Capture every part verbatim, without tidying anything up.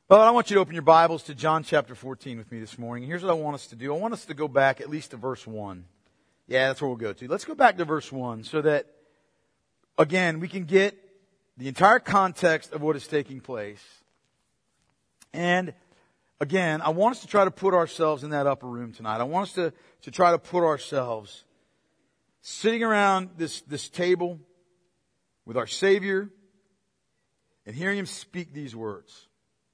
Well, I want you to open your Bibles to John chapter fourteen with me this morning. Here's what I want us to do. I want us to go back at least to verse one. Yeah, that's where we'll go to. Let's go back to verse one so that, again, we can get the entire context of what is taking place. And, again, I want us to try to put ourselves in that upper room tonight. I want us to, to try to put ourselves sitting around this, this table with our Savior and hearing Him speak these words.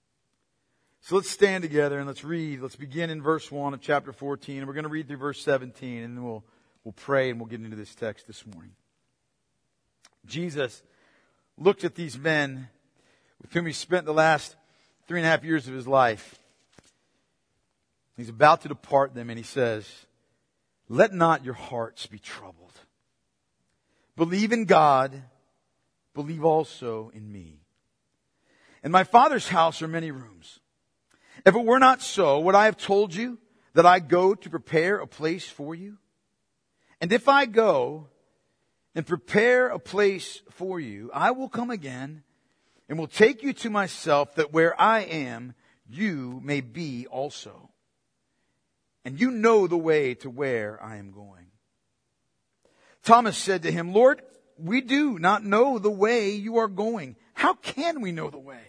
So let's stand together and let's read. Let's begin in verse one of chapter fourteen. And we're going to read through verse seventeen, and then we'll, we'll pray and we'll get into this text this morning. Jesus looked at these men with whom He spent the last three and a half years of His life. He's about to depart them, and He says, "Let not your hearts be troubled. Believe in God, believe also in me. In my Father's house are many rooms. If it were not so, would I have told you that I go to prepare a place for you? And if I go and prepare a place for you, I will come again and will take you to myself, that where I am, you may be also. And you know the way to where I am going." Thomas said to Him, "Lord, we do not know the way you are going. How can we know the way?"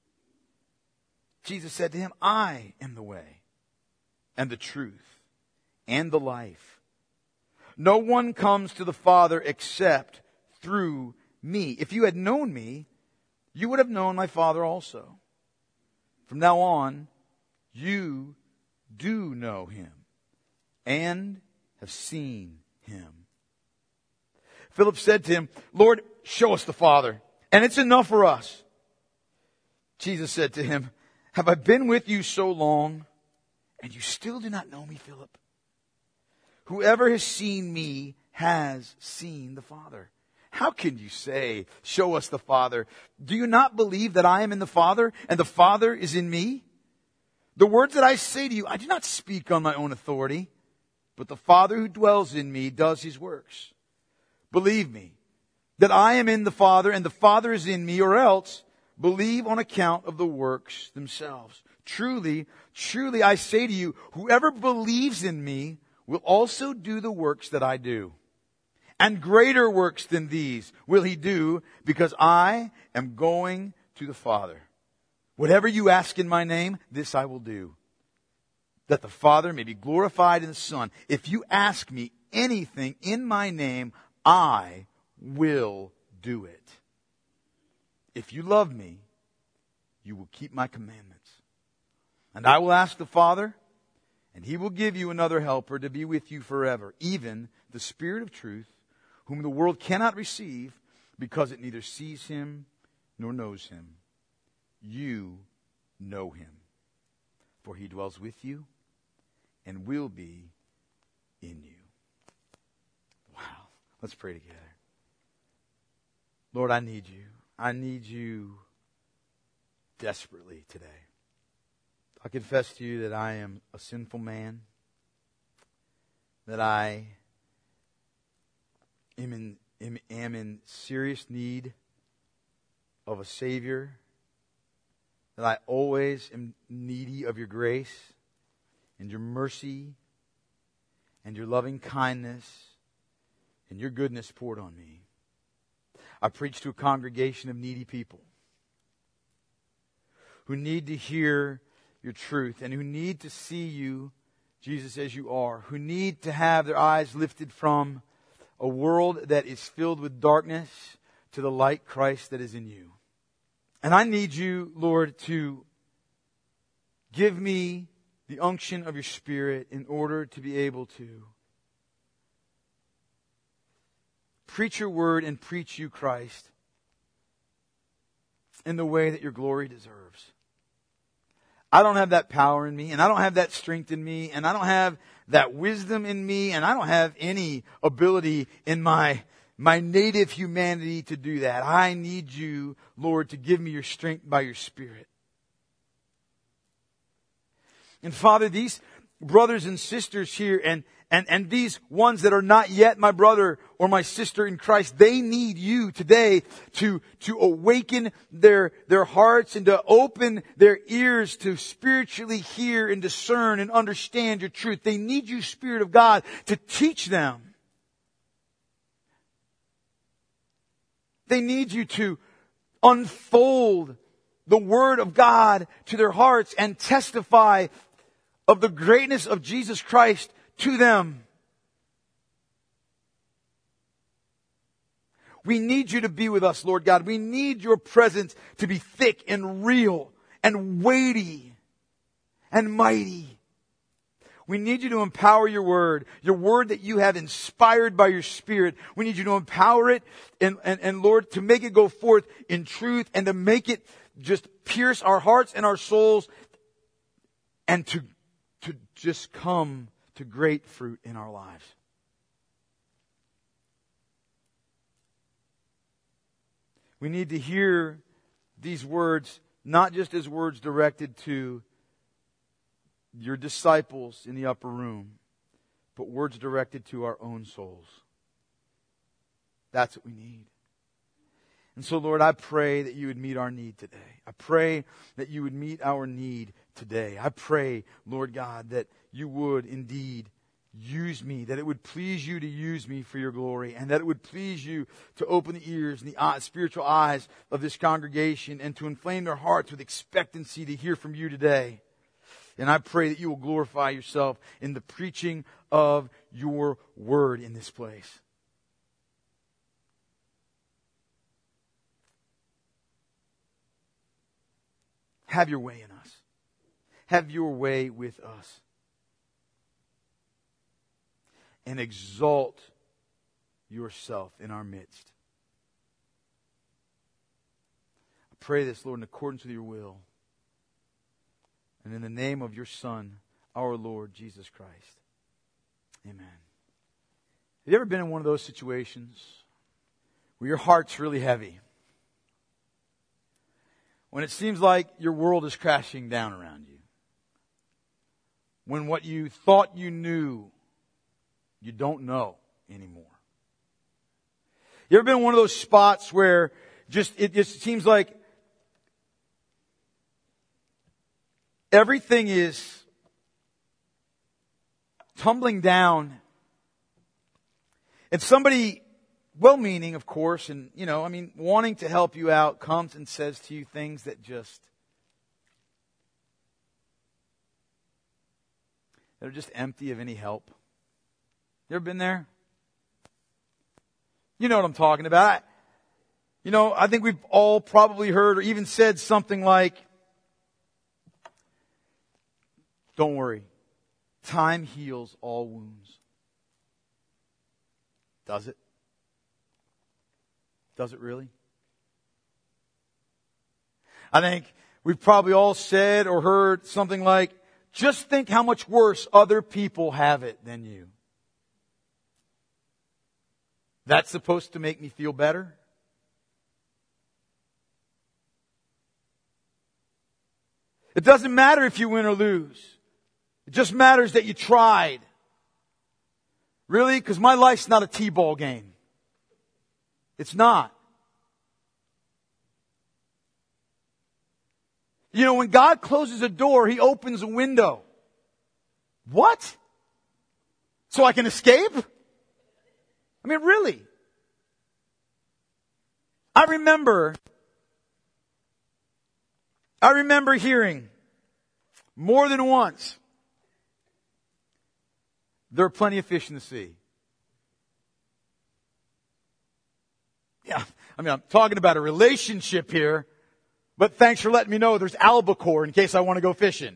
Jesus said to him, "I am the way and the truth and the life. No one comes to the Father except through me. If you had known me, you would have known my Father also. From now on, you do know Him and have seen Him." Philip said to Him, "Lord, show us the Father, and it's enough for us." Jesus said to him, "Have I been with you so long, and you still do not know me, Philip? Whoever has seen me has seen the Father. How can you say, 'Show us the Father'? Do you not believe that I am in the Father, and the Father is in me? The words that I say to you, I do not speak on my own authority, but the Father who dwells in me does His works. Believe me, that I am in the Father, and the Father is in me, or else believe on account of the works themselves. Truly, truly I say to you, whoever believes in me will also do the works that I do. And greater works than these will he do, because I am going to the Father. Whatever you ask in my name, this I will do, that the Father may be glorified in the Son. If you ask me anything in my name, I will do it. If you love me, you will keep my commandments. And I will ask the Father, and He will give you another helper to be with you forever, even the Spirit of truth, whom the world cannot receive, because it neither sees Him nor knows Him. You know Him, for He dwells with you and will be in you." Wow. Let's pray together. Lord, I need you. I need you desperately today. I confess to you that I am a sinful man, that I am in, am, am in serious need of a Savior, that I always am needy of your grace and your mercy and your loving kindness and your goodness poured on me. I preach to a congregation of needy people who need to hear your truth and who need to see you, Jesus, as you are, who need to have their eyes lifted from a world that is filled with darkness to the light, Christ, that is in you. And I need you, Lord, to give me the unction of your Spirit in order to be able to preach your word and preach you, Christ, in the way that your glory deserves. I don't have that power in me, and I don't have that strength in me, and I don't have that wisdom in me, and I don't have any ability in my, my native humanity to do that. I need you, Lord, to give me your strength by your Spirit. And Father, these brothers and sisters here, and And, and these ones that are not yet my brother or my sister in Christ, they need you today to, to awaken their, their hearts and to open their ears to spiritually hear and discern and understand your truth. They need you, Spirit of God, to teach them. They need you to unfold the Word of God to their hearts and testify of the greatness of Jesus Christ to them. We need you to be with us, Lord God. We need your presence to be thick and real and weighty and mighty. We need you to empower your word, your word that you have inspired by your Spirit. We need you to empower it and, and, and Lord, to make it go forth in truth and to make it just pierce our hearts and our souls and to, to just come to great fruit in our lives. We need to hear these words not just as words directed to your disciples in the upper room, but words directed to our own souls. That's what we need. And so, Lord, I pray that you would meet our need today. I pray that you would meet our need today. I pray, Lord God, that you would indeed use me, that it would please you to use me for your glory, and that it would please you to open the ears and the eyes, spiritual eyes of this congregation and to inflame their hearts with expectancy to hear from you today. And I pray that you will glorify yourself in the preaching of your word in this place. Have your way in us. Have your way with us. And exalt yourself in our midst. I pray this, Lord, in accordance with your will. And in the name of your Son, our Lord Jesus Christ. Amen. Have you ever been in one of those situations where your heart's really heavy? When it seems like your world is crashing down around you? When what you thought you knew, you don't know anymore. You ever been in one of those spots where just it just seems like everything is tumbling down, and somebody, well-meaning, of course, and, you know, I mean, wanting to help you out, comes and says to you things that just, that are just empty of any help? You ever been there? You know what I'm talking about. You know, I think we've all probably heard or even said something like, don't worry, time heals all wounds. Does it? Does it really? I think we've probably all said or heard something like, just think how much worse other people have it than you. That's supposed to make me feel better? It doesn't matter if you win or lose. It just matters that you tried. Really? Because my life's not a t-ball game. It's not. You know, when God closes a door, He opens a window. What? So I can escape? I mean, really? I remember, I remember hearing more than once, there are plenty of fish in the sea. Yeah, I mean, I'm talking about a relationship here, but thanks for letting me know there's albacore in case I want to go fishing.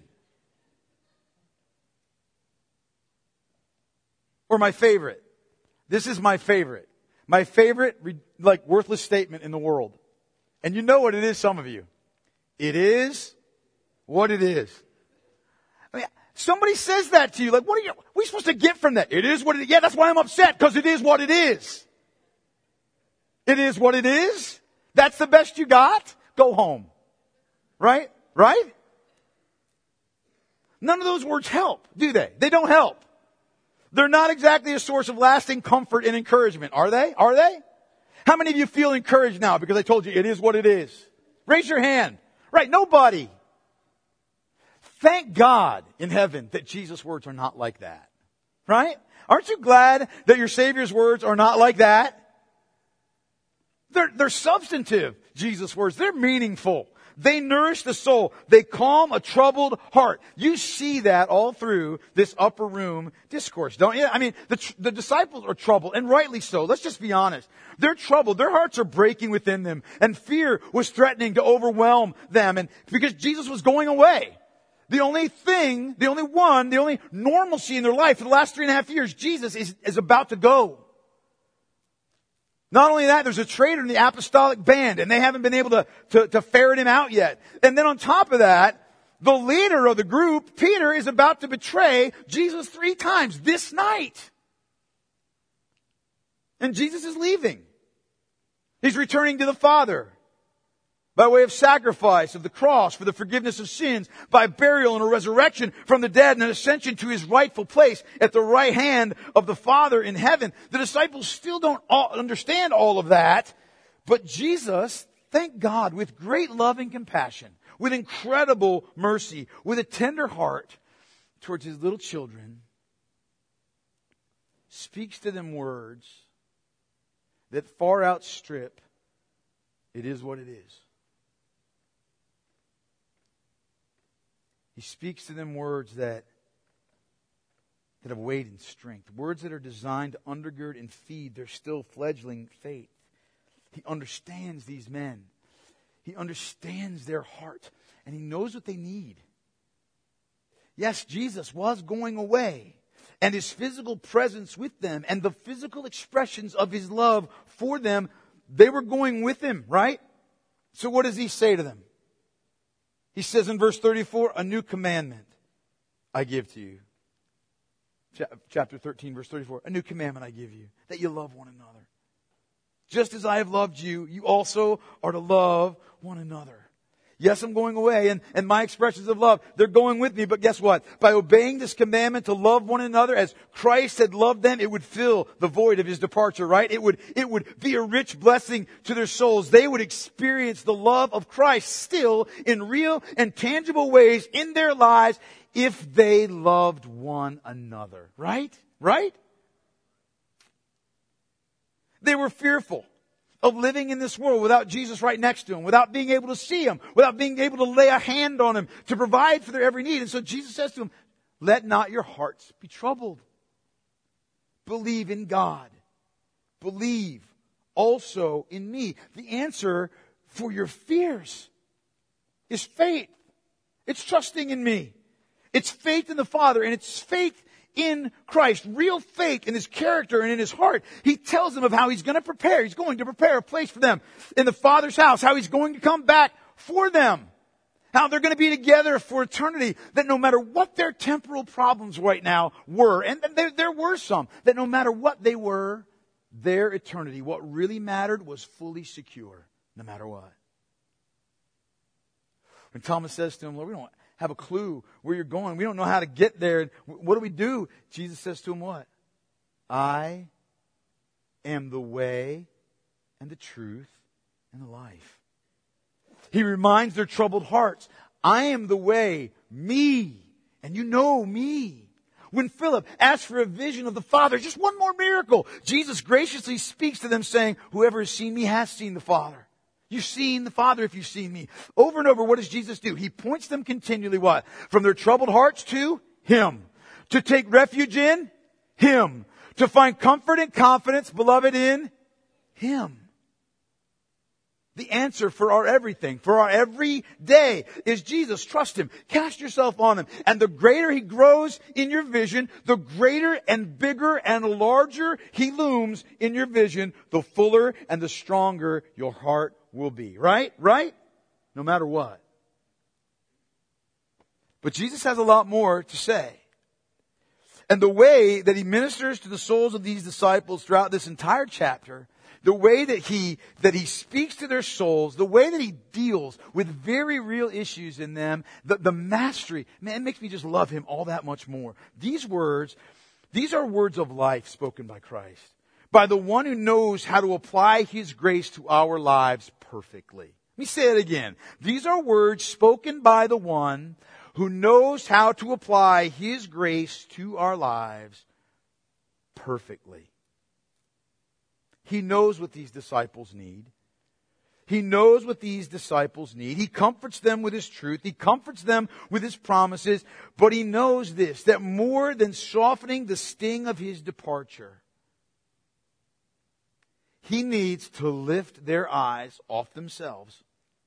Or my favorite. This is my favorite. My favorite, like, worthless statement in the world. And you know what it is, some of you. It is what it is. I mean, somebody says that to you. Like, what are you, what are you supposed to get from that? It is what it is. Yeah, that's why I'm upset, because it is what it is. It is what it is. That's the best you got. Go home. Right? Right? None of those words help, do they? They don't help. They're not exactly a source of lasting comfort and encouragement, are they? Are they? How many of you feel encouraged now because I told you it is what it is? Raise your hand. Right, nobody. Thank God in heaven that Jesus' words are not like that. Right? Aren't you glad that your Savior's words are not like that? They're, they're substantive, Jesus' words. They're meaningful. They nourish the soul. They calm a troubled heart. You see that all through this upper room discourse, don't you? I mean, the, the disciples are troubled, and rightly so. Let's just be honest. They're troubled. Their hearts are breaking within them, and fear was threatening to overwhelm them, and because Jesus was going away. The only thing, the only one, the only normalcy in their life for the last three and a half years, Jesus is, is about to go. Not only that, there's a traitor in the apostolic band, and they haven't been able to, to, to ferret him out yet. And then on top of that, the leader of the group, Peter, is about to betray Jesus three times this night. And Jesus is leaving. He's returning to the Father by way of sacrifice of the cross for the forgiveness of sins, by burial and a resurrection from the dead and an ascension to his rightful place at the right hand of the Father in heaven. The disciples still don't all understand all of that, but Jesus, thank God, with great love and compassion, with incredible mercy, with a tender heart towards his little children, speaks to them words that far outstrip it is what it is. He speaks to them words that, that have weight and strength. Words that are designed to undergird and feed their still fledgling faith. He understands these men. He understands their heart. And he knows what they need. Yes, Jesus was going away. And his physical presence with them and the physical expressions of his love for them, they were going with him, right? So what does he say to them? He says in verse thirty-four, a new commandment I give to you. Chapter thirteen, verse thirty-four, a new commandment I give you, that you love one another. Just as I have loved you, you also are to love one another. Yes, I'm going away, and, and my expressions of love, they're going with me, but guess what? By obeying this commandment to love one another as Christ had loved them, it would fill the void of his departure, right? It would, it would be a rich blessing to their souls. They would experience the love of Christ still in real and tangible ways in their lives if they loved one another, right? Right? They were fearful of living in this world without Jesus right next to him, without being able to see him, without being able to lay a hand on him to provide for their every need. And so Jesus says to them, let not your hearts be troubled. Believe in God. Believe also in me. The answer for your fears is faith. It's trusting in me. It's faith in the Father, and it's faith in Christ, real faith in his character and in his heart. He tells them of how he's going to prepare. He's going to prepare a place for them in the Father's house, how he's going to come back for them, how they're going to be together for eternity, that no matter what their temporal problems right now were, and there, there were some, that no matter what they were, their eternity, what really mattered, was fully secure, no matter what. When Thomas says to him, Lord, we don't have a clue where you're going. We don't know how to get there. What do we do? Jesus says to him what? I am the way and the truth and the life. He reminds their troubled hearts, I am the way, me, and you know me. When Philip asked for a vision of the Father, just one more miracle, Jesus graciously speaks to them saying, whoever has seen me has seen the Father. You've seen the Father if you've seen me. Over and over, what does Jesus do? He points them continually what? From their troubled hearts to Him. To take refuge in Him. To find comfort and confidence, beloved, in Him. The answer for our everything, for our every day, is Jesus. Trust Him. Cast yourself on Him. And the greater He grows in your vision, the greater and bigger and larger He looms in your vision, the fuller and the stronger your heart will be. Right? Right? No matter what. But Jesus has a lot more to say. And the way that He ministers to the souls of these disciples throughout this entire chapter, the way that he, that he speaks to their souls, the way that He deals with very real issues in them, the, the mastery, man, it makes me just love Him all that much more. These words, These are words of life spoken by Christ, by the one who knows how to apply His grace to our lives perfectly. Let me say it again. These are words spoken by the one who knows how to apply His grace to our lives perfectly. He knows what these disciples need. He knows what these disciples need. He comforts them with His truth. He comforts them with His promises. But He knows this, that more than softening the sting of His departure, He needs to lift their eyes off themselves.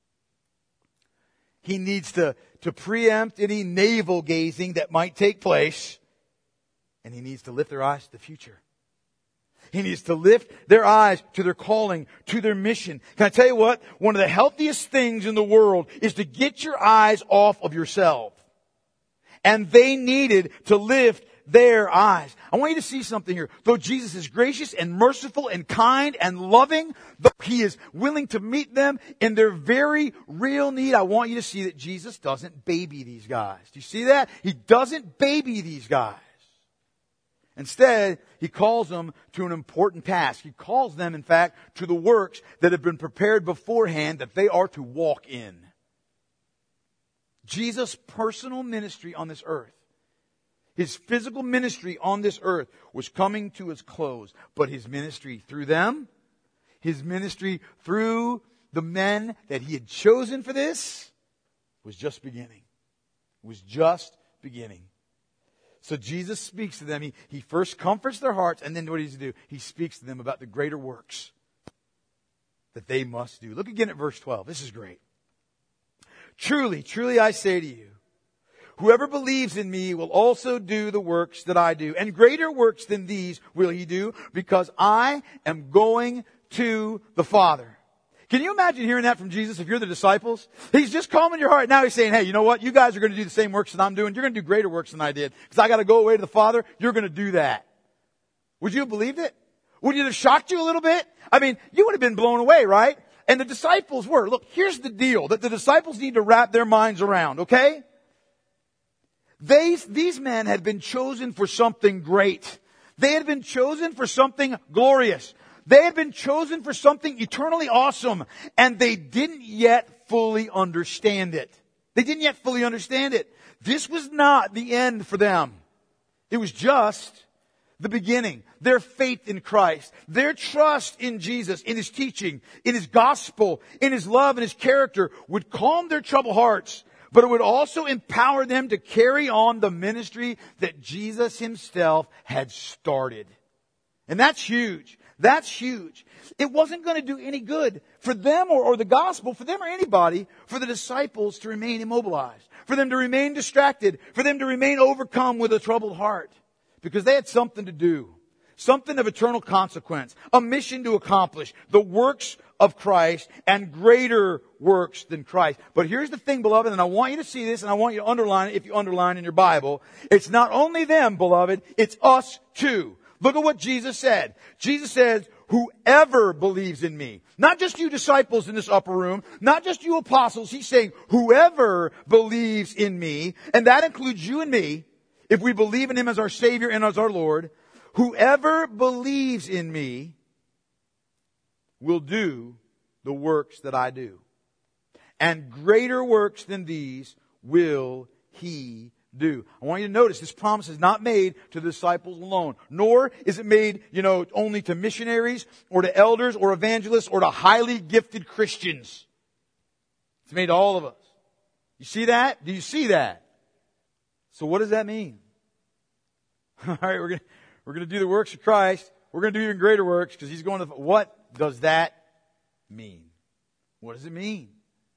He needs to, to preempt any navel gazing that might take place. And He needs to lift their eyes to the future. He needs to lift their eyes to their calling, to their mission. Can I tell you what? One of the healthiest things in the world is to get your eyes off of yourself. And they needed to lift their eyes. I want you to see something here. Though Jesus is gracious and merciful and kind and loving, though He is willing to meet them in their very real need, I want you to see that Jesus doesn't baby these guys. Do you see that? He doesn't baby these guys. Instead, He calls them to an important task. He calls them, in fact, to the works that have been prepared beforehand that they are to walk in. Jesus' personal ministry on this earth, His physical ministry on this earth was coming to its close. But His ministry through them, His ministry through the men that He had chosen for this, was just beginning. Was just beginning. So Jesus speaks to them. He, he first comforts their hearts, and then what does He do? He speaks to them about the greater works that they must do. Look again at verse twelve. This is great. Truly, truly I say to you, whoever believes in me will also do the works that I do. And greater works than these will he do, because I am going to the Father. Can you imagine hearing that from Jesus if you're the disciples? He's just calming your heart. Now He's saying, hey, you know what? You guys are going to do the same works that I'm doing. You're going to do greater works than I did. Because I got to go away to the Father. You're going to do that. Would you have believed it? Would it have shocked you a little bit? I mean, you would have been blown away, right? And the disciples were. Look, here's the deal that the disciples need to wrap their minds around, okay? They, these men had been chosen for something great. They had been chosen for something glorious. They had been chosen for something eternally awesome, and they didn't yet fully understand it. They didn't yet fully understand it. This was not the end for them. It was just the beginning. Their faith in Christ, their trust in Jesus, in His teaching, in His gospel, in His love and His character would calm their troubled hearts, but it would also empower them to carry on the ministry that Jesus Himself had started. And that's huge. That's huge. It wasn't going to do any good for them or, or the gospel, for them or anybody, for the disciples to remain immobilized, for them to remain distracted, for them to remain overcome with a troubled heart. Because they had something to do, something of eternal consequence, a mission to accomplish, the works of Christ and greater works than Christ. But here's the thing, beloved, and I want you to see this and I want you to underline it if you underline in your Bible. It's not only them, beloved, it's us too. Look at what Jesus said. Jesus says, whoever believes in me. Not just you disciples in this upper room. Not just you apostles. He's saying, whoever believes in me. And that includes you and me. If we believe in Him as our Savior and as our Lord. Whoever believes in me will do the works that I do. And greater works than these will he do. I want you to notice this promise is not made to the disciples alone, nor is it made, you know, only to missionaries or to elders or evangelists or to highly gifted Christians. It's made to all of us. You see that? Do you see that? So what does that mean? All right, we're going to, we're going to do the works of Christ. We're going to do even greater works because He's going to, what does that mean? What does it mean?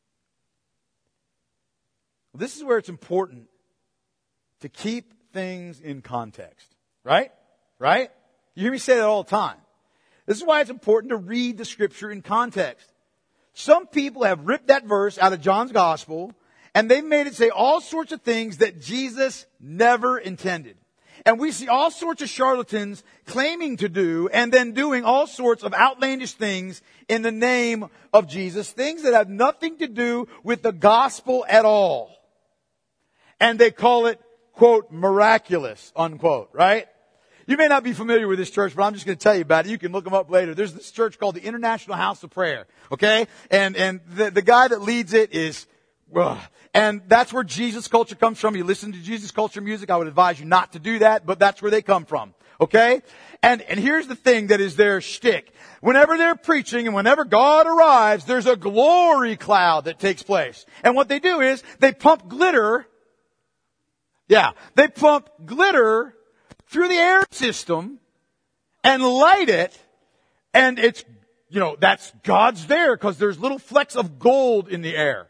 Well, this is where it's important to keep things in context. Right? Right? You hear me say that all the time. This is why it's important to read the Scripture in context. Some people have ripped that verse out of John's Gospel and they've made it say all sorts of things that Jesus never intended. And we see all sorts of charlatans claiming to do and then doing all sorts of outlandish things in the name of Jesus. Things that have nothing to do with the gospel at all. And they call it, quote, miraculous, unquote, right? You may not be familiar with this church, but I'm just going to tell you about it. You can look them up later. There's this church called the International House of Prayer. Okay? And, and the, the guy that leads it is, ugh. And that's where Jesus culture comes from. You listen to Jesus culture music. I would advise you not to do that, but that's where they come from. Okay? And, and here's the thing that is their shtick. Whenever they're preaching and whenever God arrives, there's a glory cloud that takes place. And what they do is they pump glitter. Yeah. They pump glitter through the air system and light it. And it's, you know, that's God's there because there's little flecks of gold in the air.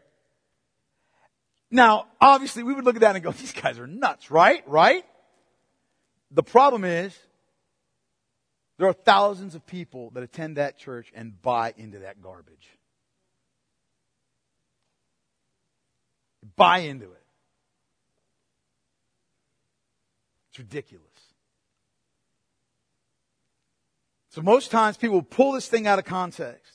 Now, obviously, we would look at that and go, these guys are nuts, right? Right? The problem is, there are thousands of people that attend that church and buy into that garbage. Buy into it. It's ridiculous. So most times people pull this thing out of context.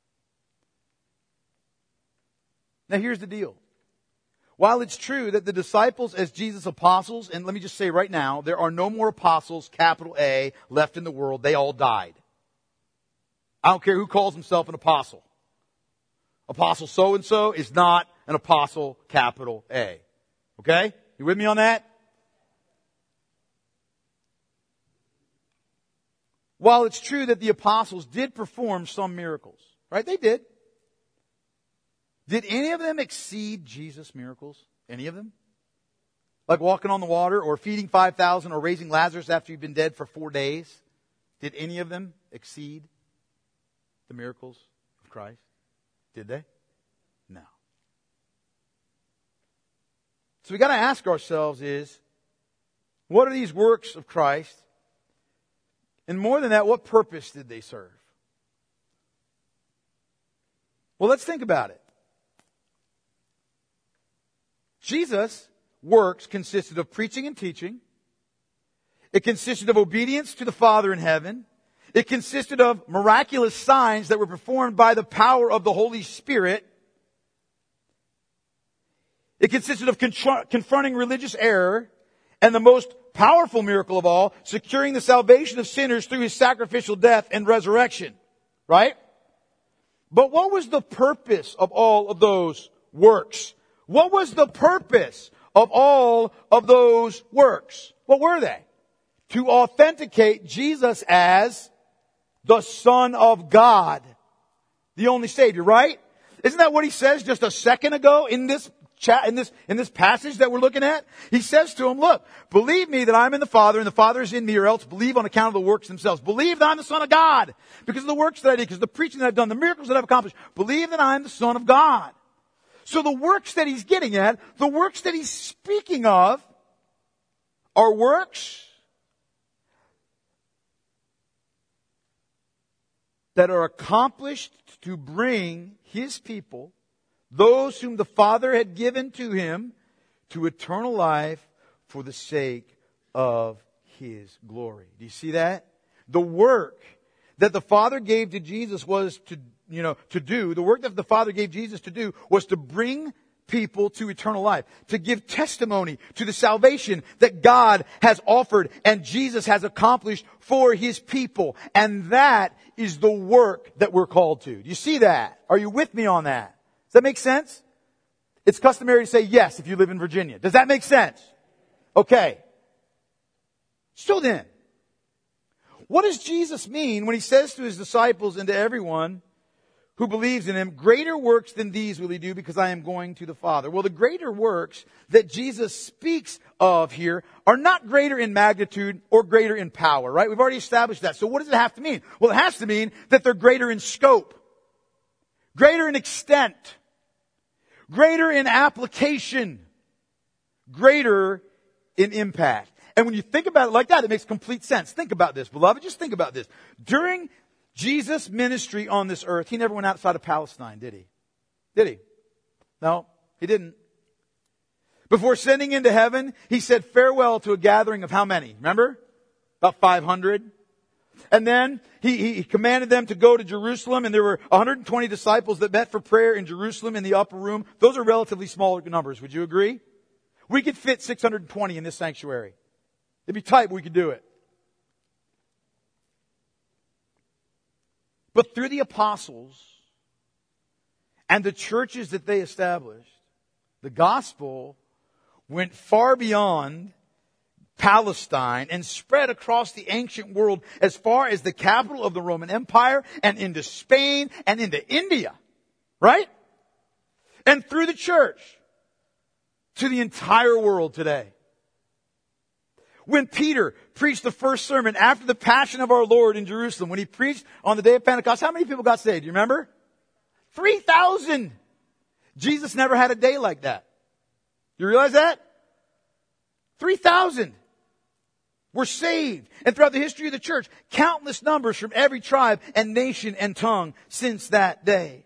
Now here's the deal. While it's true that the disciples as Jesus' apostles, and let me just say right now, there are no more apostles, capital A, left in the world. They all died. I don't care who calls himself an apostle. Apostle so-and-so is not an apostle, capital A. Okay? You with me on that? While it's true that the apostles did perform some miracles, right? They did. Did any of them exceed Jesus' miracles? Any of them? Like walking on the water or feeding five thousand or raising Lazarus after you've been dead for four days? Did any of them exceed the miracles of Christ? Did they? No. So we got to ask ourselves is, what are these works of Christ? And more than that, what purpose did they serve? Well, let's think about it. Jesus' works consisted of preaching and teaching. It consisted of obedience to the Father in heaven. It consisted of miraculous signs that were performed by the power of the Holy Spirit. It consisted of confront- confronting religious error. And the most powerful miracle of all, securing the salvation of sinners through His sacrificial death and resurrection. Right? But what was the purpose of all of those works? What was the purpose of all of those works? What were they? To authenticate Jesus as the Son of God, the only Savior, right? Isn't that what He says just a second ago in this chat, in this, in this passage that we're looking at? He says to him, look, believe me that I'm in the Father and the Father is in me, or else believe on account of the works themselves. Believe that I'm the Son of God because of the works that I did, because of the preaching that I've done, the miracles that I've accomplished. Believe that I'm the Son of God. So the works that he's getting at, the works that he's speaking of, are works that are accomplished to bring His people, those whom the Father had given to Him, to eternal life for the sake of His glory. Do you see that? The work that the Father gave to Jesus was to You know, to do, the work that the Father gave Jesus to do was to bring people to eternal life, to give testimony to the salvation that God has offered and Jesus has accomplished for His people. And that is the work that we're called to. Do you see that? Are you with me on that? Does that make sense? It's customary to say yes if you live in Virginia. Does that make sense? Okay. So then, what does Jesus mean when He says to His disciples and to everyone who believes in Him, greater works than these will He do because I am going to the Father? Well, the greater works that Jesus speaks of here are not greater in magnitude or greater in power, right? We've already established that. So what does it have to mean? Well, it has to mean that they're greater in scope, greater in extent, greater in application, greater in impact. And when you think about it like that, it makes complete sense. Think about this, beloved. Just think about this. During Jesus' ministry on this earth, He never went outside of Palestine, did He? Did He? No, He didn't. Before sending into heaven, He said farewell to a gathering of how many? Remember? About five hundred. And then he, he commanded them to go to Jerusalem, and there were one hundred twenty disciples that met for prayer in Jerusalem in the upper room. Those are relatively smaller numbers. Would you agree? We could fit six hundred twenty in this sanctuary. It'd be tight, but we could do it. But through the apostles and the churches that they established, the gospel went far beyond Palestine and spread across the ancient world as far as the capital of the Roman Empire and into Spain and into India. Right? And through the church to the entire world today. When Peter preached the first sermon after the Passion of our Lord in Jerusalem, when he preached on the day of Pentecost, how many people got saved? Do you remember? three thousand. Jesus never had a day like that. You realize that? three thousand were saved. And throughout the history of the church, countless numbers from every tribe and nation and tongue since that day.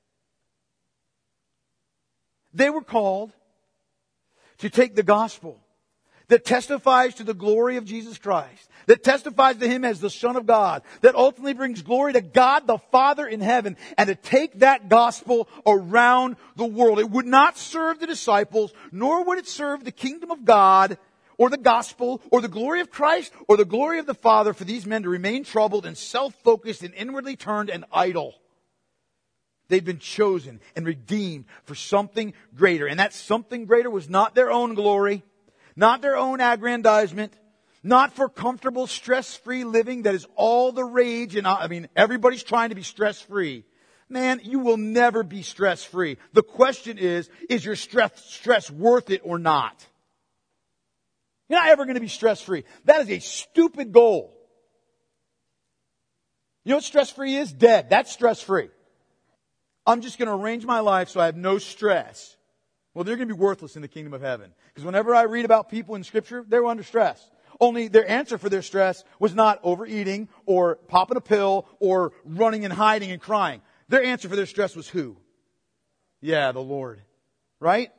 They were called to take the gospel that testifies to the glory of Jesus Christ, that testifies to Him as the Son of God, that ultimately brings glory to God the Father in heaven, and to take that gospel around the world. It would not serve the disciples, nor would it serve the kingdom of God, or the gospel, or the glory of Christ, or the glory of the Father for these men to remain troubled and self-focused and inwardly turned and idle. They'd been chosen and redeemed for something greater. And that something greater was not their own glory, not their own aggrandizement, not for comfortable, stress-free living that is all the rage. And I mean, everybody's trying to be stress-free. Man, you will never be stress-free. The question is, is your stress, stress worth it or not? You're not ever going to be stress-free. That is a stupid goal. You know what stress-free is? Dead. That's stress-free. I'm just going to arrange my life so I have no stress. Well, they're going to be worthless in the kingdom of heaven. Because whenever I read about people in Scripture, they were under stress. Only their answer for their stress was not overeating or popping a pill or running and hiding and crying. Their answer for their stress was who? Yeah, the Lord. Right?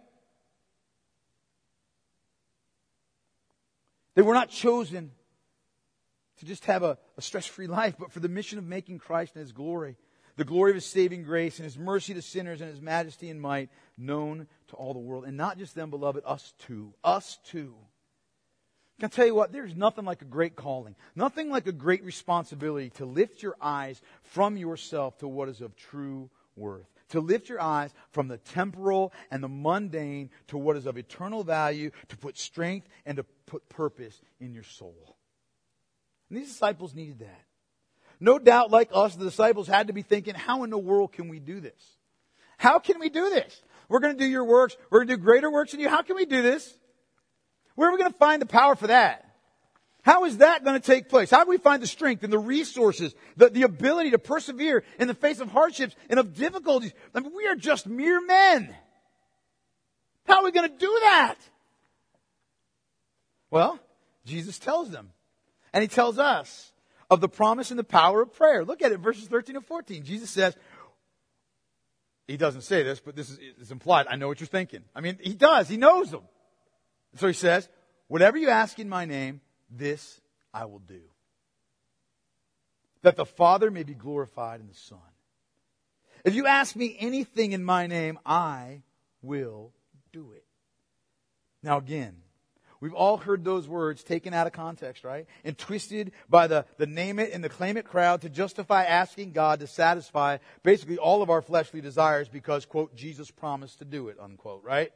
They were not chosen to just have a, a stress-free life, but for the mission of making Christ and His glory, the glory of His saving grace and His mercy to sinners and His majesty and might known to all the world. And not just them, beloved, us too. Us too. Can I tell you what? There's nothing like a great calling. Nothing like a great responsibility to lift your eyes from yourself to what is of true worth. To lift your eyes from the temporal and the mundane to what is of eternal value, to put strength and to put purpose in your soul. And these disciples needed that. No doubt, like us, the disciples had to be thinking, how in the world can we do this? How can we do this? We're going to do your works. We're going to do greater works than you. How can we do this? Where are we going to find the power for that? How is that going to take place? How do we find the strength and the resources, the, the ability to persevere in the face of hardships and of difficulties? I mean, we are just mere men. How are we going to do that? Well, Jesus tells them. And He tells us of the promise and the power of prayer. Look at it, verses thirteen and fourteen. Jesus says, He doesn't say this, but this is it's implied. I know what you're thinking. I mean, He does. He knows them. So He says, whatever you ask in my name, this I will do. That the Father may be glorified in the Son. If you ask me anything in my name, I will do it. Now again, we've all heard those words taken out of context, right? And twisted by the, the name it and the claim it crowd to justify asking God to satisfy basically all of our fleshly desires because, quote, Jesus promised to do it, unquote, right?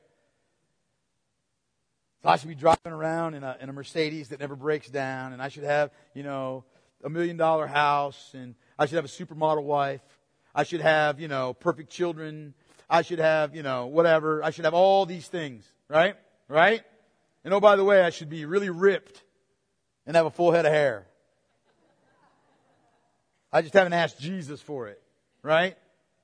So I should be driving around in a, in a Mercedes that never breaks down, and I should have, you know, a million dollar house, and I should have a supermodel wife. I should have, you know, perfect children. I should have, you know, whatever. I should have all these things, right? Right? And oh, by the way, I should be really ripped and have a full head of hair. I just haven't asked Jesus for it, right?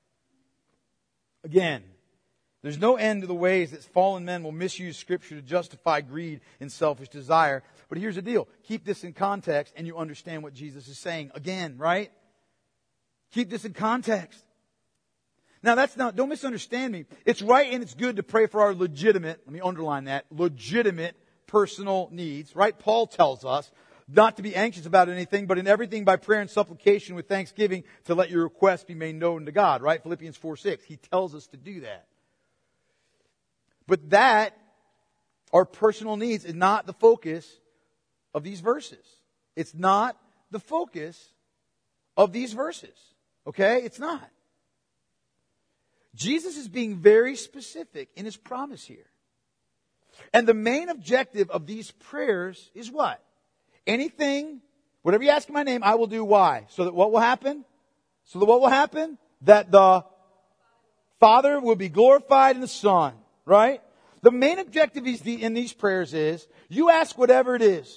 Again, there's no end to the ways that fallen men will misuse Scripture to justify greed and selfish desire. But here's the deal. Keep this in context and you understand what Jesus is saying. Again, right? Keep this in context. Now that's not, don't misunderstand me. It's right and it's good to pray for our legitimate, let me underline that, legitimate personal needs, right? Paul tells us not to be anxious about anything, but in everything by prayer and supplication with thanksgiving to let your requests be made known to God, right? Philippians four six. He tells us to do that. But that, our personal needs, is not the focus of these verses. It's not the focus of these verses. Okay? It's not. Jesus is being very specific in His promise here. And the main objective of these prayers is what? Anything, whatever you ask in my name, I will do. Why? So that what will happen? So that what will happen? That the Father will be glorified in the Son. Right? The main objective in these prayers is, you ask whatever it is.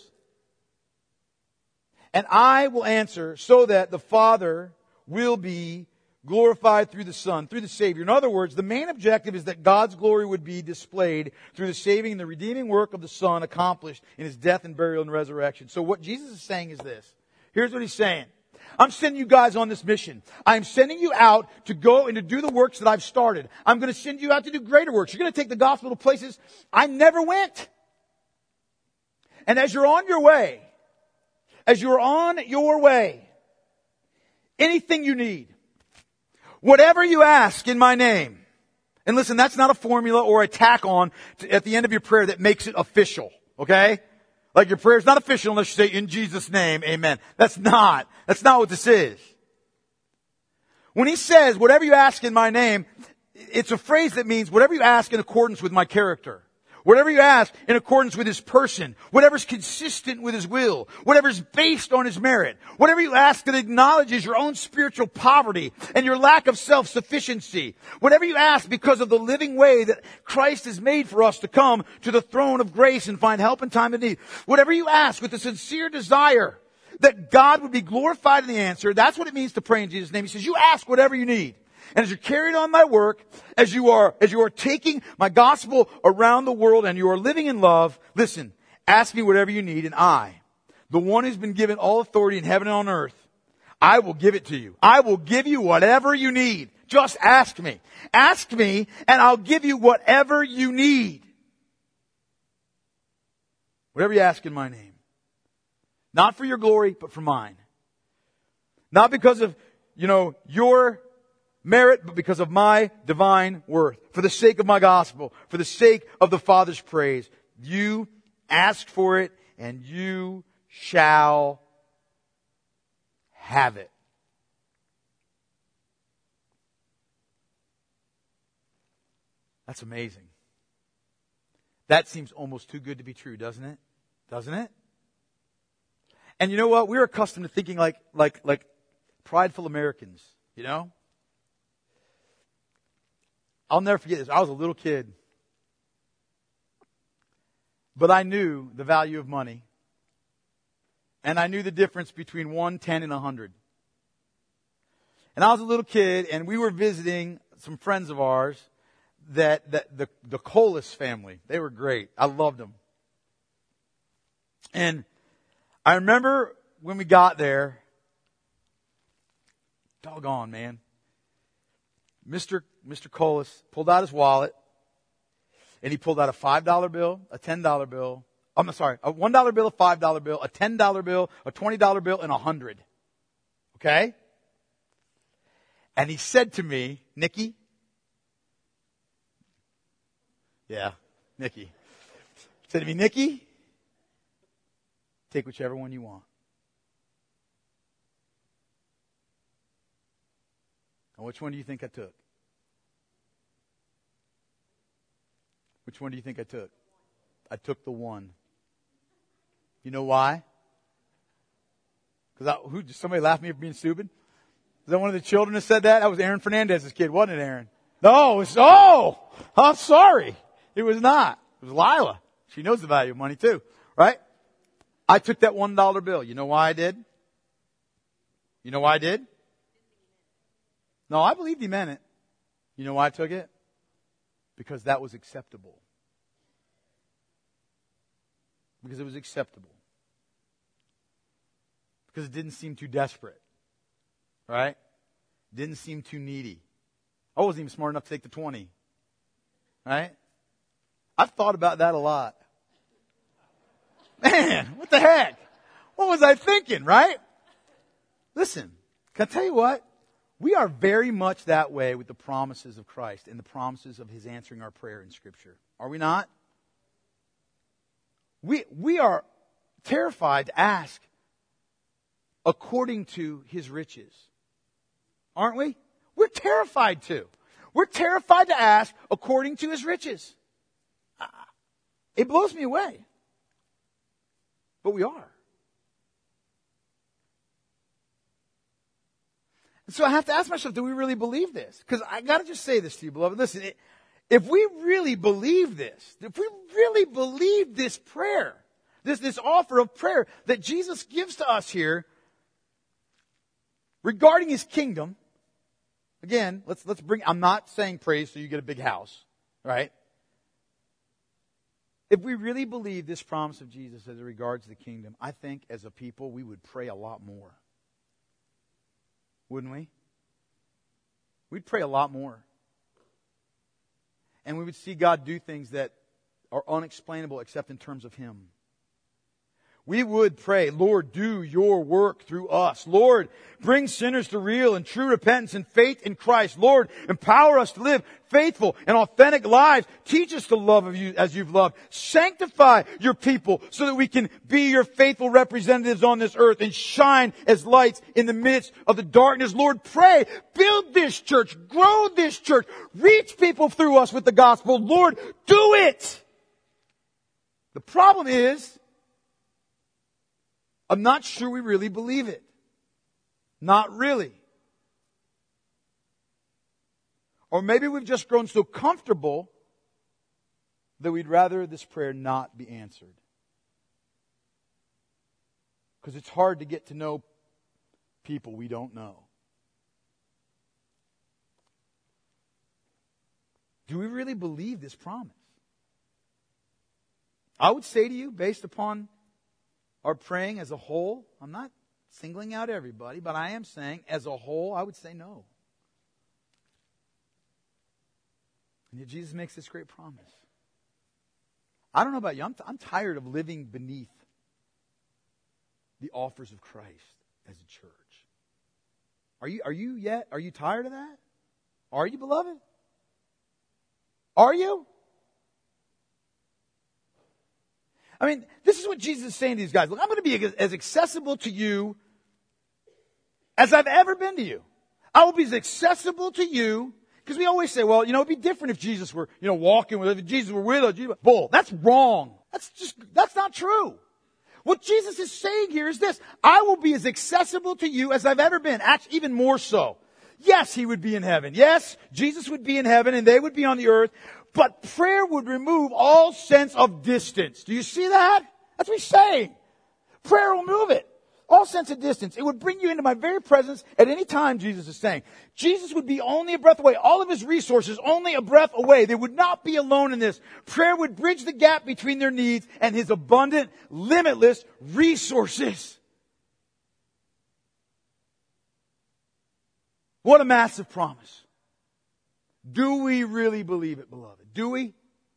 And I will answer so that the Father will be glorified through the Son, through the Savior. In other words, the main objective is that God's glory would be displayed through the saving and the redeeming work of the Son accomplished in His death and burial and resurrection. So what Jesus is saying is this. Here's what He's saying. I'm sending you guys on this mission. I'm sending you out to go and to do the works that I've started. I'm going to send you out to do greater works. You're going to take the gospel to places I never went. And as you're on your way, as you're on your way, anything you need, whatever you ask in my name. And listen, that's not a formula or a tack on to, at the end of your prayer that makes it official. Okay? Like your prayer is not official unless you say, in Jesus' name, amen. That's not. That's not what this is. When He says, whatever you ask in my name, it's a phrase that means whatever you ask in accordance with my character. Whatever you ask in accordance with His person, whatever's consistent with His will, whatever's based on His merit, whatever you ask that acknowledges your own spiritual poverty and your lack of self-sufficiency, whatever you ask because of the living way that Christ has made for us to come to the throne of grace and find help in time of need, whatever you ask with a sincere desire that God would be glorified in the answer, that's what it means to pray in Jesus' name. He says, you ask whatever you need. And as you're carrying on my work, as you are, as you are taking my gospel around the world and you are living in love, listen, ask me whatever you need and I, the one who's been given all authority in heaven and on earth, I will give it to you. I will give you whatever you need. Just ask me. Ask me and I'll give you whatever you need. Whatever you ask in my name. Not for your glory, but for mine. Not because of, you know, your merit, but because of my divine worth. For the sake of my gospel. For the sake of the Father's praise. You ask for it and you shall have it. That's amazing. That seems almost too good to be true, doesn't it? Doesn't it? And you know what? We're accustomed to thinking like, like, like prideful Americans, you know? I'll never forget this. I was a little kid. But I knew the value of money. And I knew the difference between one, ten, and a hundred. And I was a little kid, and we were visiting some friends of ours that, that the, the Colas family. They were great. I loved them. And I remember when we got there, doggone, man. Mister Mister Colas pulled out his wallet, and he pulled out a five dollar bill, a ten dollar bill, I'm sorry, a one dollar bill, a five dollar bill, a ten dollar bill, a twenty dollar bill, and a hundred. Okay? And he said to me, Nikki, yeah, Nikki, he said to me, Nikki, take whichever one you want. And which one do you think I took? Which one do you think I took? I took the one. You know why? Because who? Somebody laughed at me for being stupid? Is that one of the children that said that? That was Aaron Fernandez's kid, wasn't it, Aaron? No, it was, oh, I'm sorry. It was not. It was Lila. She knows the value of money too, right? I took that one dollar bill. You know why I did? You know why I did? No, I believed he meant it. You know why I took it? Because that was acceptable. Because it was acceptable. Because it didn't seem too desperate. Right? Didn't seem too needy. I wasn't even smart enough to take the twenty. Right? I've thought about that a lot. Man, what the heck? What was I thinking, right? Listen, can I tell you what? We are very much that way with the promises of Christ and the promises of His answering our prayer in Scripture. Are we not? We, we are terrified to ask according to His riches. aren't we? We're terrified to. We're terrified to ask according to His riches. It blows me away. But we are. And so I have to ask myself, do we really believe this? Because I got to just say this to you, beloved. Listen, it, if we really believe this, if we really believe this prayer, this, this offer of prayer that Jesus gives to us here regarding His kingdom, again, let's, let's bring, I'm not saying praise so you get a big house, right? If we really believe this promise of Jesus as it regards the kingdom, I think as a people we would pray a lot more. Wouldn't we? We'd pray a lot more. And we would see God do things that are unexplainable except in terms of Him. We would pray, Lord, do your work through us. Lord, bring sinners to real and true repentance and faith in Christ. Lord, empower us to live faithful and authentic lives. Teach us to love of you as you've loved. Sanctify your people so that we can be your faithful representatives on this earth and shine as lights in the midst of the darkness. Lord, pray, build this church, grow this church, reach people through us with the gospel. Lord, do it! The problem is, I'm not sure we really believe it. Not really. Or maybe we've just grown so comfortable that we'd rather this prayer not be answered. Because it's hard to get to know people we don't know. Do we really believe this promise? I would say to you, based upon our praying as a whole, I'm not singling out everybody, but I am saying as a whole, I would say no. And yet Jesus makes this great promise. I don't know about you, I'm, t- I'm tired of living beneath the offers of Christ as a church. Are you, are you yet? Are you tired of that? Are you, beloved? Are you? I mean, this is what Jesus is saying to these guys. Look, I'm going to be as accessible to you as I've ever been to you. I will be as accessible to you. Because we always say, well, you know, it'd be different if Jesus were, you know, walking with us, if Jesus were with us. Jesus, bull. That's wrong. That's just, that's not true. What Jesus is saying here is this. I will be as accessible to you as I've ever been. Actually, even more so. Yes, He would be in heaven. Yes, Jesus would be in heaven and they would be on the earth. But prayer would remove all sense of distance. Do you see that? That's what He's saying. Prayer will remove it. All sense of distance. It would bring you into my very presence at any time, Jesus is saying. Jesus would be only a breath away. All of His resources only a breath away. They would not be alone in this. Prayer would bridge the gap between their needs and His abundant, limitless resources. What a massive promise. Do we really believe it, beloved? Do we? I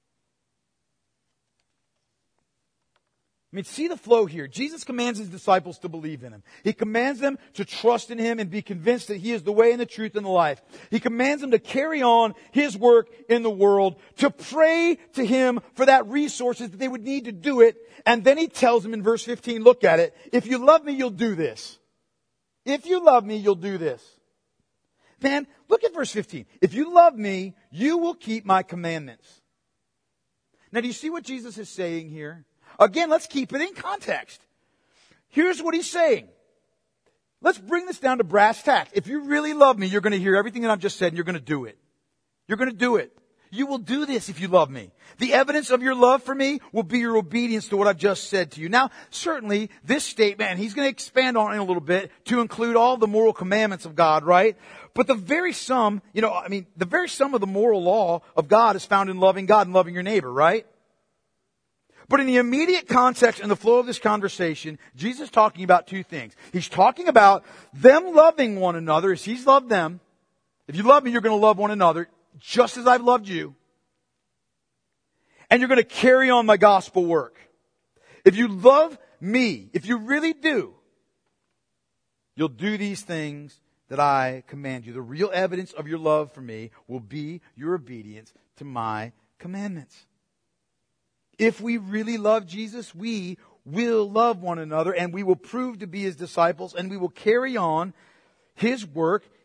mean, see the flow here. Jesus commands His disciples to believe in Him. He commands them to trust in Him and be convinced that He is the way and the truth and the life. He commands them to carry on His work in the world, to pray to Him for that resources that they would need to do it. And then He tells them in verse fifteen, look at it, if you love me, you'll do this. If you love me, you'll do this. Man, look at verse fifteen. If you love me, you will keep my commandments. Now, do you see what Jesus is saying here? Again, let's keep it in context. Here's what He's saying. Let's bring this down to brass tacks. If you really love me, you're going to hear everything that I've just said and you're going to do it. You're going to do it. You will do this if you love me. The evidence of your love for me will be your obedience to what I've just said to you. Now, certainly, this statement, and He's going to expand on it a little bit to include all the moral commandments of God, right? But the very sum, you know, I mean, the very sum of the moral law of God is found in loving God and loving your neighbor, right? But in the immediate context and the flow of this conversation, Jesus is talking about two things. He's talking about them loving one another as He's loved them. If you love me, you're going to love one another just as I've loved you. And you're going to carry on my gospel work. If you love me, if you really do, you'll do these things that I command you. The real evidence of your love for me will be your obedience to my commandments. If we really love Jesus, we will love one another and we will prove to be His disciples and we will carry on His work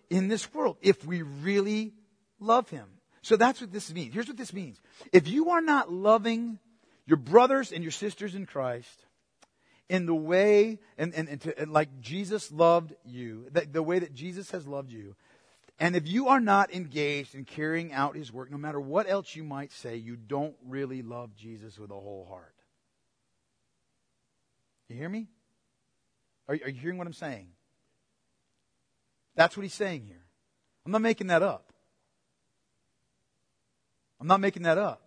in this world if we really love Him. So that's what this means. Here's what this means. If you are not loving your brothers and your sisters in Christ in the way, and, and, and, to, and like Jesus loved you, the, the way that Jesus has loved you, and if you are not engaged in carrying out His work, no matter what else you might say, you don't really love Jesus with a whole heart. You hear me? Are, are you hearing what I'm saying? That's what He's saying here. I'm not making that up. I'm not making that up.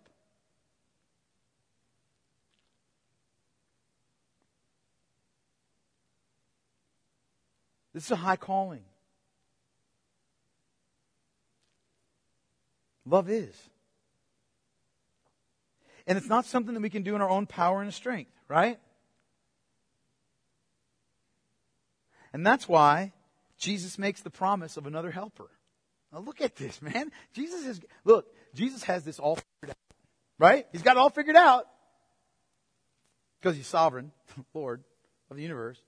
This is a high calling. Love is. And it's not something that we can do in our own power and strength, right? And that's why Jesus makes the promise of another helper. Now look at this, man. Jesus is, look, Jesus has this all figured out, right? He's got it all figured out because He's sovereign, Lord of the universe.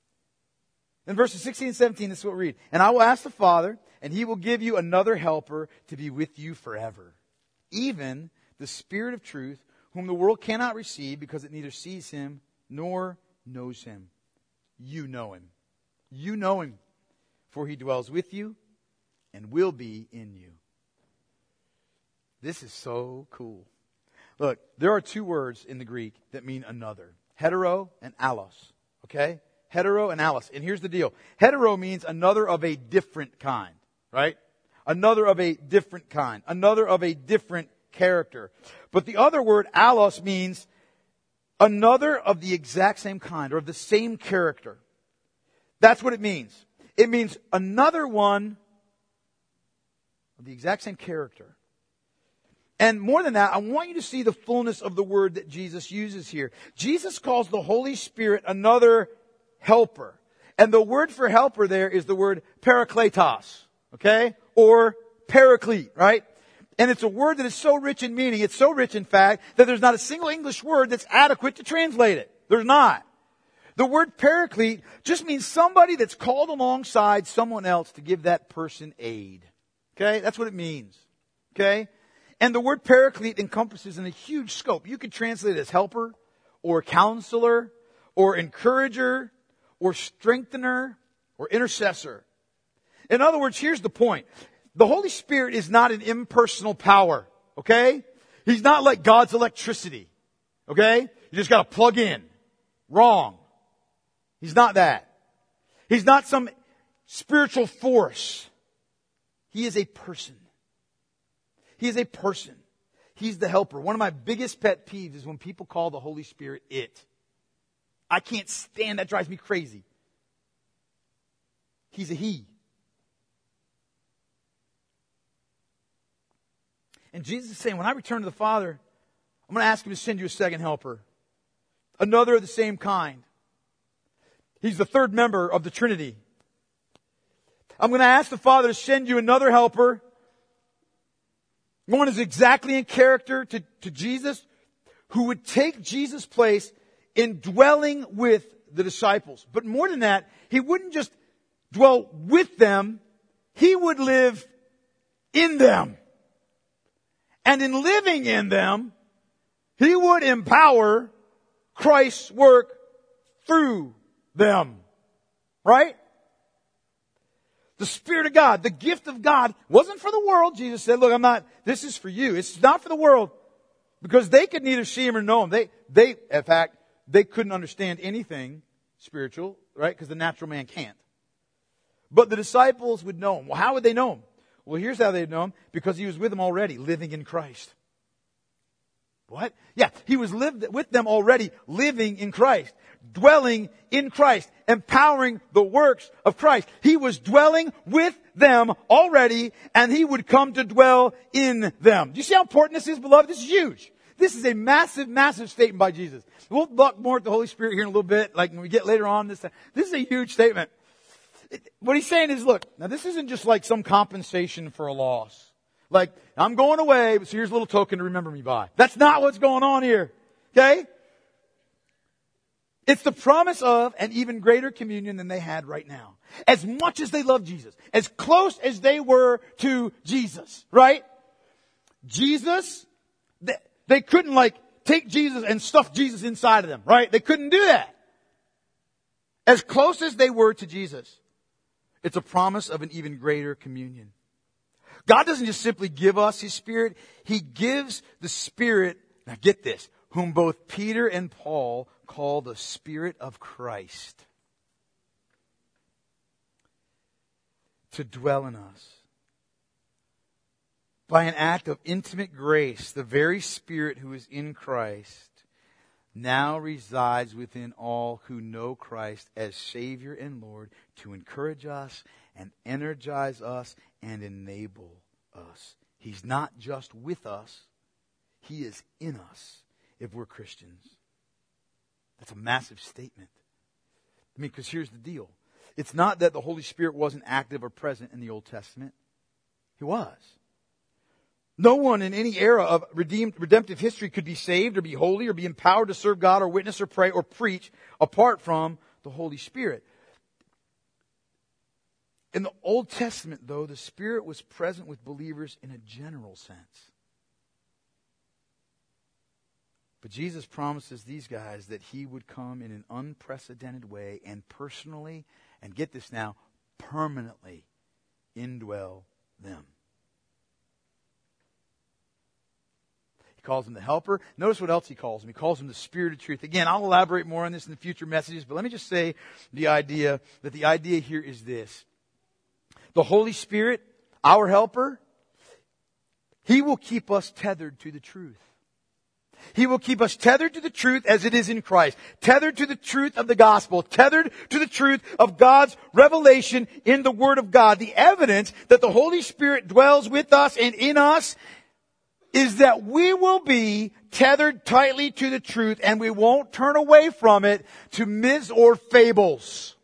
In verses sixteen and seventeen, this is what we read. And I will ask the Father, and He will give you another helper to be with you forever. Even the Spirit of truth, whom the world cannot receive because it neither sees Him nor knows Him. You know Him. You know Him, for He dwells with you and will be in you. This is so cool. Look, there are two words in the Greek that mean another. Hetero and allos. Okay? Hetero and allos. And here's the deal. Hetero means another of a different kind. Right? Another of a different kind. Another of a different character. But the other word, allos, means another of the exact same kind or of the same character. That's what it means. It means another one of the exact same character. And more than that, I want you to see the fullness of the word that Jesus uses here. Jesus calls the Holy Spirit another helper. And the word for helper there is the word parakletos. Okay? Or paraclete, right? And it's a word that is so rich in meaning, it's so rich in fact, that there's not a single English word that's adequate to translate it. There's not. The word paraclete just means somebody that's called alongside someone else to give that person aid. Okay? That's what it means. Okay? And the word paraclete encompasses in a huge scope. You could translate it as helper, or counselor, or encourager, or strengthener, or intercessor. In other words, here's the point. The Holy Spirit is not an impersonal power. Okay? He's not like God's electricity. Okay? You just got to plug in. Wrong. He's not that. He's not some spiritual force. He is a person. He is a person. He's the helper. One of my biggest pet peeves is when people call the Holy Spirit it. I can't stand that. Drives me crazy. He's a he. And Jesus is saying, when I return to the Father, I'm going to ask Him to send you a second helper. Another of the same kind. He's the third member of the Trinity. I'm going to ask the Father to send you another helper. One is exactly in character to, to Jesus, who would take Jesus' place in dwelling with the disciples. But more than that, He wouldn't just dwell with them, He would live in them. And in living in them, He would empower Christ's work through them. Right? The Spirit of God, the gift of God, wasn't for the world. Jesus said, look, I'm not, this is for you. It's not for the world. Because they could neither see Him or know Him. They, they, in fact, they couldn't understand anything spiritual, right? Because the natural man can't. But the disciples would know Him. Well, how would they know Him? Well, here's how they'd know Him. Because He was with them already, living in Christ. What? Yeah, He was lived with them already, living in Christ. Dwelling in Christ. Empowering the works of Christ. He was dwelling with them already, and He would come to dwell in them. Do you see how important this is, beloved? This is huge. This is a massive, massive statement by Jesus. We'll look more at the Holy Spirit here in a little bit, like when we get later on. This, this is a huge statement. What He's saying is, look, now this isn't just like some compensation for a loss. Like, I'm going away, so here's a little token to remember me by. That's not what's going on here. Okay? It's the promise of an even greater communion than they had right now. As much as they loved Jesus, as close as they were to Jesus, right? Jesus, they, they couldn't like take Jesus and stuff Jesus inside of them, right? They couldn't do that. As close as they were to Jesus, it's a promise of an even greater communion. God doesn't just simply give us His Spirit. He gives the Spirit, now get this, whom both Peter and Paul call the Spirit of Christ, to dwell in us. By an act of intimate grace, the very Spirit who is in Christ now resides within all who know Christ as Savior and Lord, to encourage us and energize us and enable us. He's not just with us, He is in us if we're Christians. That's a massive statement. I mean, because here's the deal. It's not that the Holy Spirit wasn't active or present in the Old Testament. He was. No one in any era of redeemed, redemptive history could be saved or be holy or be empowered to serve God or witness or pray or preach apart from the Holy Spirit. In the Old Testament, though, the Spirit was present with believers in a general sense. But Jesus promises these guys that He would come in an unprecedented way and personally, and get this now, permanently indwell them. He calls Him the Helper. Notice what else He calls Him. He calls Him the Spirit of Truth. Again, I'll elaborate more on this in the future messages, but let me just say the idea, that the idea here is this. The Holy Spirit, our Helper, He will keep us tethered to the truth. He will keep us tethered to the truth as it is in Christ. Tethered to the truth of the gospel. Tethered to the truth of God's revelation in the Word of God. The evidence that the Holy Spirit dwells with us and in us is that we will be tethered tightly to the truth and we won't turn away from it to myths or fables.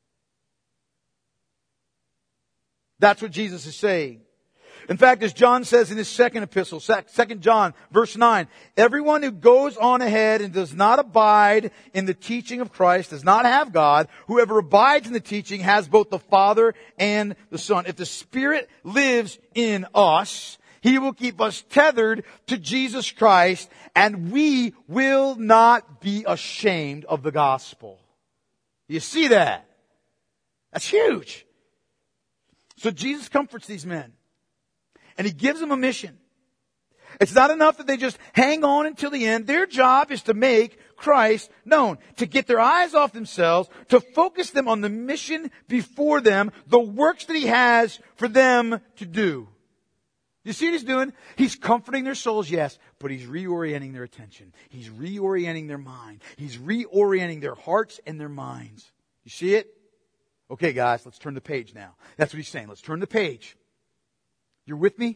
That's what Jesus is saying. In fact, as John says in his second epistle, Second John, verse nine, everyone who goes on ahead and does not abide in the teaching of Christ does not have God. Whoever abides in the teaching has both the Father and the Son. If the Spirit lives in us, He will keep us tethered to Jesus Christ, and we will not be ashamed of the gospel. You see that? That's huge. So Jesus comforts these men. And He gives them a mission. It's not enough that they just hang on until the end. Their job is to make Christ known. To get their eyes off themselves. To focus them on the mission before them. The works that He has for them to do. You see what He's doing? He's comforting their souls, yes. But He's reorienting their attention. He's reorienting their mind. He's reorienting their hearts and their minds. You see it? Okay, guys, let's turn the page now. That's what He's saying. Let's turn the page. You're with me?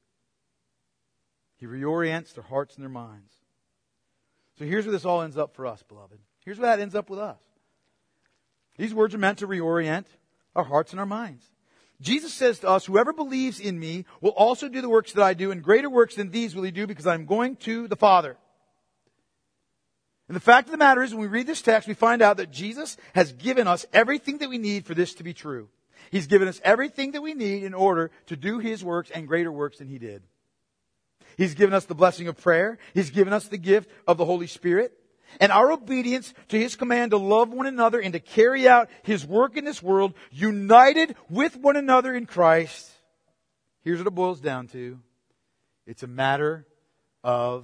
He reorients their hearts and their minds. So here's where this all ends up for us, beloved. Here's where that ends up with us. These words are meant to reorient our hearts and our minds. Jesus says to us, whoever believes in me will also do the works that I do, and greater works than these will he do because I'm going to the Father. And the fact of the matter is, when we read this text, we find out that Jesus has given us everything that we need for this to be true. He's given us everything that we need in order to do His works and greater works than He did. He's given us the blessing of prayer. He's given us the gift of the Holy Spirit. And our obedience to His command to love one another and to carry out His work in this world, united with one another in Christ. Here's what it boils down to. It's a matter of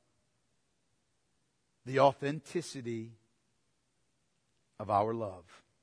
the authenticity of our love.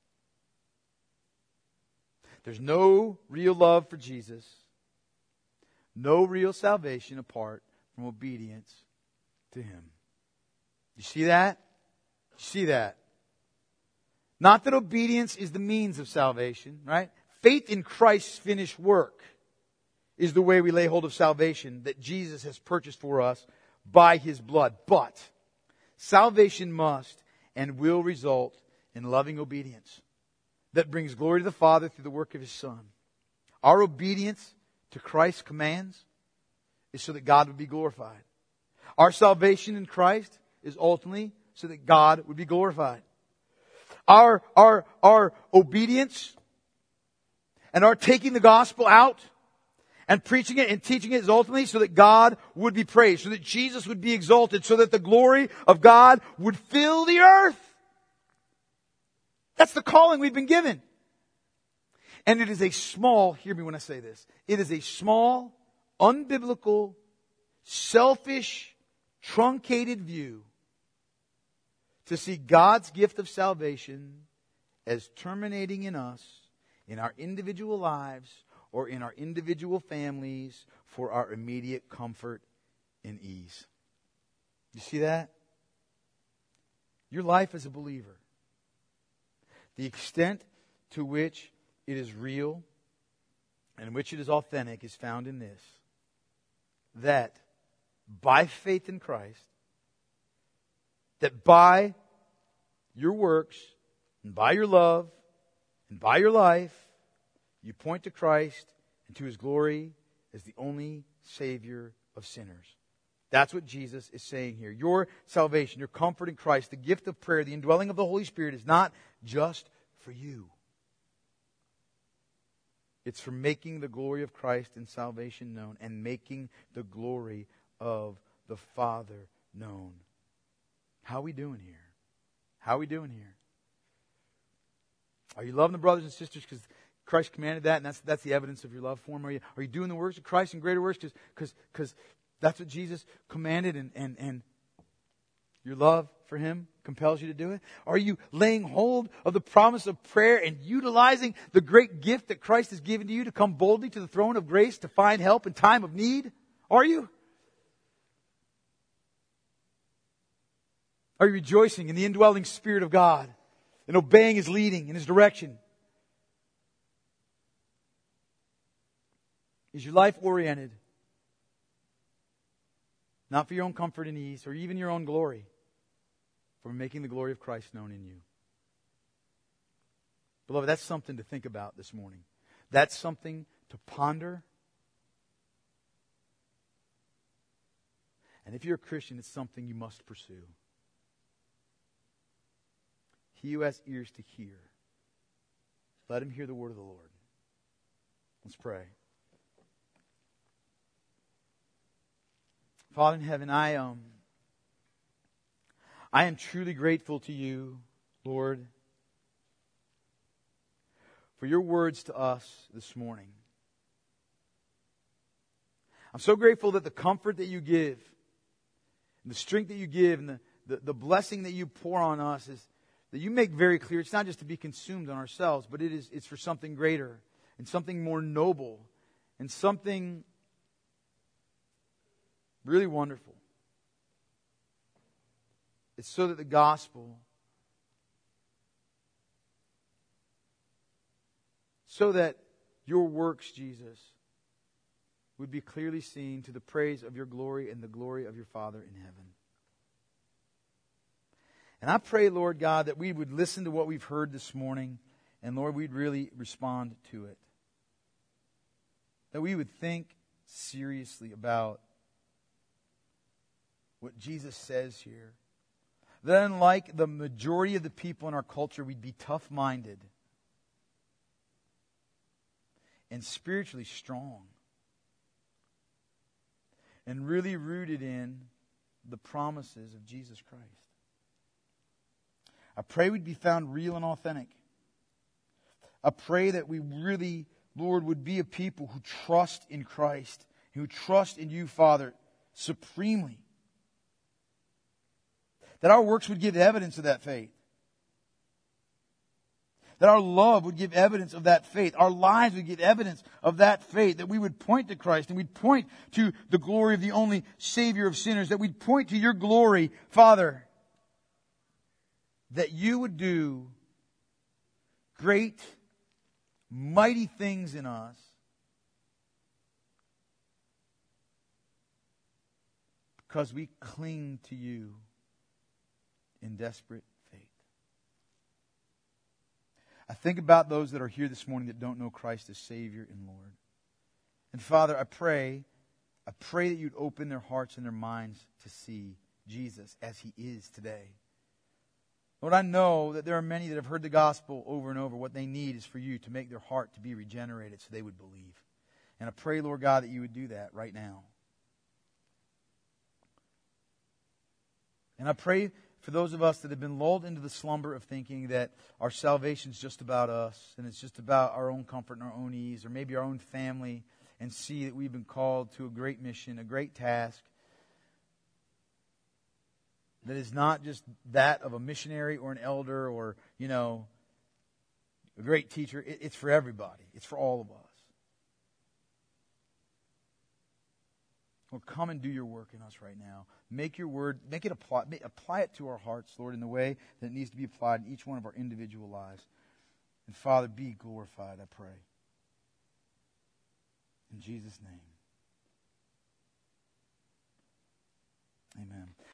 There's no real love for Jesus. No real salvation apart from obedience to Him. You see that? You see that? Not that obedience is the means of salvation, right? Faith in Christ's finished work is the way we lay hold of salvation that Jesus has purchased for us by His blood. But salvation must and will result in loving obedience that brings glory to the Father through the work of His Son. Our obedience to Christ's commands is so that God would be glorified. Our salvation in Christ is ultimately so that God would be glorified. Our, our, our obedience and our taking the gospel out and preaching it and teaching it is ultimately so that God would be praised, so that Jesus would be exalted, so that the glory of God would fill the earth. That's the calling we've been given. And it is a small, hear me when I say this, it is a small, unbiblical, selfish, truncated view to see God's gift of salvation as terminating in us, in our individual lives, or in our individual families for our immediate comfort and ease. You see that? Your life as a believer, the extent to which it is real and in which it is authentic is found in this: that by faith in Christ, that by your works and by your love and by your life, you point to Christ and to His glory as the only Savior of sinners. That's what Jesus is saying here. Your salvation, your comfort in Christ, the gift of prayer, the indwelling of the Holy Spirit is not just for you. It's for making the glory of Christ and salvation known and making the glory of the Father known. How are we doing here? How are we doing here? Are you loving the brothers and sisters because Christ commanded that and that's that's the evidence of your love for Him? Are you, are you doing the works of Christ and greater works because because that's what Jesus commanded and, and, and your love for Him compels you to do it? Are you laying hold of the promise of prayer and utilizing the great gift that Christ has given to you to come boldly to the throne of grace to find help in time of need? Are you? Are you rejoicing in the indwelling Spirit of God and obeying His leading and His direction? Is your life oriented not for your own comfort and ease or even your own glory, for making the glory of Christ known in you? Beloved, that's something to think about this morning. That's something to ponder. And if you're a Christian, it's something you must pursue. He who has ears to hear, let him hear the word of the Lord. Let's pray. Father in heaven, I um, I am truly grateful to you, Lord, for your words to us this morning. I'm so grateful that the comfort that you give, and the strength that you give, and the, the, the blessing that you pour on us is that you make very clear. It's not just to be consumed on ourselves, but it is it's for something greater and something more noble and something really wonderful. It's so that the gospel, so that your works, Jesus, would be clearly seen to the praise of your glory and the glory of your Father in heaven. And I pray, Lord God, that we would listen to what we've heard this morning, and Lord, we'd really respond to it. That we would think seriously about what Jesus says here. That unlike the majority of the people in our culture, we'd be tough-minded and spiritually strong and really rooted in the promises of Jesus Christ. I pray we'd be found real and authentic. I pray that we really, Lord, would be a people who trust in Christ, who trust in you, Father, supremely. That our works would give evidence of that faith. That our love would give evidence of that faith. Our lives would give evidence of that faith. That we would point to Christ and we'd point to the glory of the only Savior of sinners. That we'd point to your glory, Father. That you would do great, mighty things in us because we cling to you in desperate faith. I think about those that are here this morning that don't know Christ as Savior and Lord. And Father, I pray, I pray that you'd open their hearts and their minds to see Jesus as He is today. Lord, I know that there are many that have heard the gospel over and over. What they need is for you to make their heart to be regenerated so they would believe. And I pray, Lord God, that you would do that right now. And I pray for those of us that have been lulled into the slumber of thinking that our salvation is just about us and it's just about our own comfort and our own ease or maybe our own family, and see that we've been called to a great mission, a great task that is not just that of a missionary or an elder or, you know, a great teacher. It, it's for everybody. It's for all of us. Lord, come and do your work in us right now. Make your word, make it apply, make, apply it to our hearts, Lord, in the way that it needs to be applied in each one of our individual lives. And Father, be glorified, I pray. In Jesus' name. Amen.